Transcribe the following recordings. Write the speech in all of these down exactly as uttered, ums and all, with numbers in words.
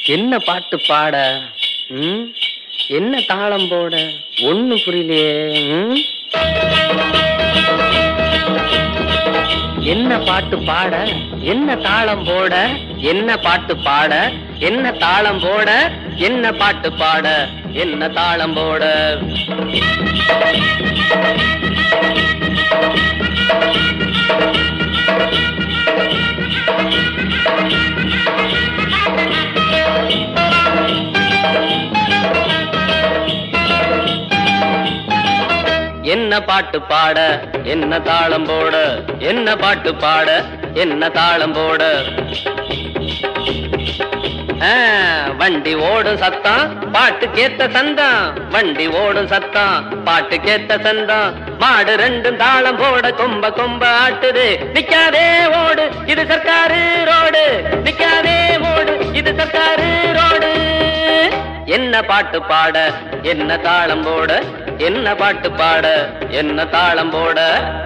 என்ன பாட்டு பாட, ம் என்ன தாளம் போட ஒண்ணு புரியலையே. ம் என்ன பாட்டு பாட, என்ன தாளம் போட, என்ன பாட்டு பாட, என்ன தாளம் போட, என்ன பாட்டு பாட, என்ன தாளம் போட. என்ன பாட்டு பாட, என்ன தாளம் போட, என்ன பாட்டு பாட, என்ன தாளம் போட. வண்டி ஓடும் சத்தம் பாட்டு கேத்த சந்தம், வண்டி ஓடும் சத்தம் பாட்டு கேத்த சந்தம். மாடு ரெண்டும் தாளம் போட கொம்ப கொம்ப ஆட்டுது. நிக்காதே ஓடு இது சர்க்காரு ரோடு, நிக்காதே ஓடு இது சர்க்காரு ரோடு. என்ன பாட்டு பாட, என்ன தாளம் போட, என்ன பாட்டு பாட, என்ன தாளம் போட.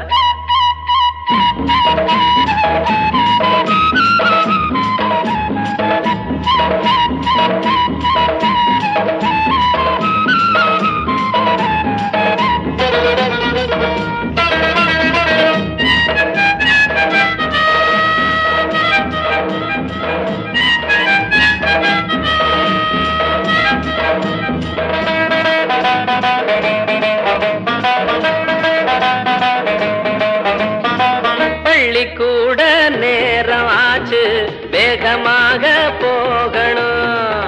கூட நேரம் ஆச்சு, வேகமாக போகணும்.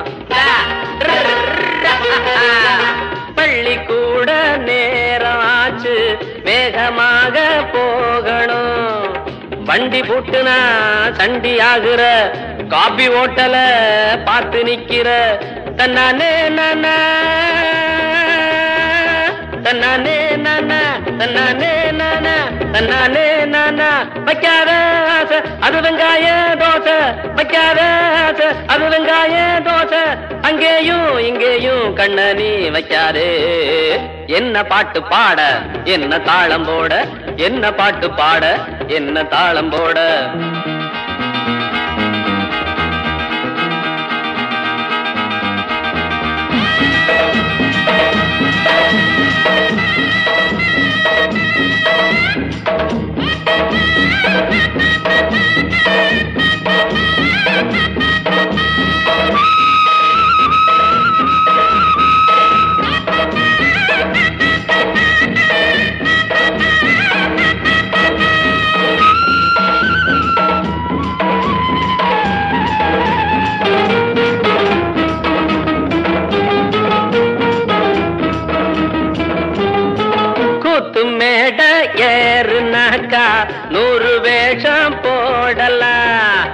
பள்ளிக்கூட நேரம் ஆச்சு, வேகமாக போகணும். வண்டி போட்டுனா சண்டி ஆகுற, காபி ஓட்டல பார்த்து நிக்கிற. தன்னானே நானா தன்னானே நானா தன்னானே நானா தன்னானே நானா. வைக்காத ஆசை அது வெங்காய தோசை, வைக்காத ஆசை அது வெங்காய தோசை. அங்கேயும் இங்கேயும் கண்ண நீ வைக்காதே. என்ன பாட்டு பாட, என்ன தாளம் போட, என்ன பாட்டு பாட, என்ன தாளம் போட. மேட ஏறுனாக்கா நூறு வேஷம் போடலாம்.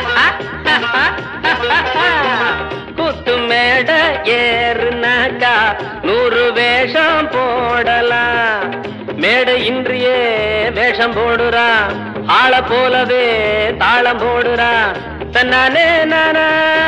கூத்து மேட ஏறுனாக்கா நூறு வேஷம் போடலாம். மேடை இன்றியே வேஷம் போடுறா, ஆள போலவே தாளம் போடுறா. தன்னானே நானா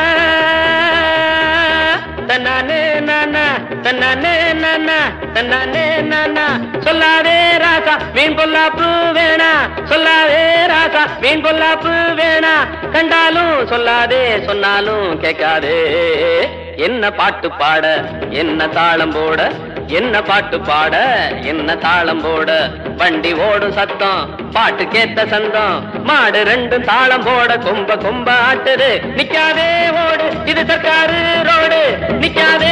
தன்னானே நானா தன்னானே நானா தன்னானே நானா. சொல்லாதே ராசா மீன் பொல்லாப்பு வேணா, சொல்லாதே ராசா மீன் பொல்லாப்பு வேணா. கண்டாலும் சொல்லாதே, சொன்னாலும் கேட்காதே. என்ன பாட்டு பாட, என்ன தாளம் போட, என்ன பாட்டு பாட, என்ன தாளம் போட. வண்டி ஓடும் சத்தம் பாட்டு கேத்த சந்தம், மாடு ரெண்டும் தாளம் போட கொம்ப கொம்ப ஆட்டுது. நிக்காதே ஓடு இது சர்க்காரு ரோடு, நிக்காதே